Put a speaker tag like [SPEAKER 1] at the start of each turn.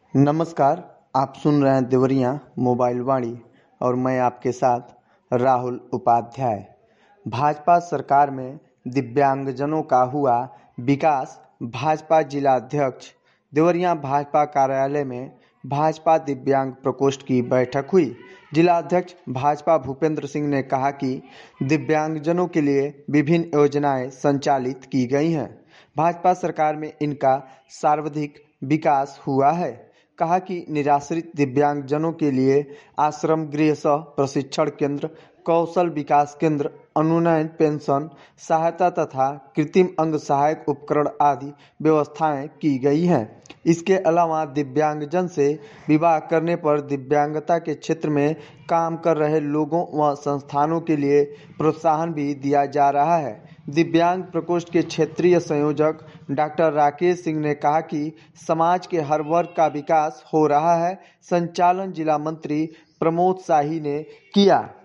[SPEAKER 1] नमस्कार। आप सुन रहे हैं देवरिया मोबाइल वाणी और मैं आपके साथ राहुल उपाध्याय। भाजपा सरकार में दिव्यांगजनों का हुआ विकास। भाजपा जिला अध्यक्ष देवरिया भाजपा कार्यालय में भाजपा दिव्यांग प्रकोष्ठ की बैठक हुई। जिला अध्यक्ष भाजपा भूपेंद्र सिंह ने कहा कि दिव्यांगजनों के लिए विभिन्न योजनाएं संचालित की गई हैं। भाजपा सरकार में इनका सर्वाधिक विकास हुआ है। कहा कि निराश्रित दिव्यांगजनों के लिए आश्रम गृह सह प्रशिक्षण केंद्र, कौशल विकास केंद्र, अनुन्नयन पेंशन सहायता तथा कृत्रिम अंग सहायक उपकरण आदि व्यवस्थाएं की गई हैं। इसके अलावा दिव्यांगजन से विवाह करने पर दिव्यांगता के क्षेत्र में काम कर रहे लोगों व संस्थानों के लिए प्रोत्साहन भी दिया जा रहा है। दिव्यांग प्रकोष्ठ के क्षेत्रीय संयोजक डॉक्टर राकेश सिंह ने कहा कि समाज के हर वर्ग का विकास हो रहा है। संचालन जिला मंत्री प्रमोद शाही ने किया।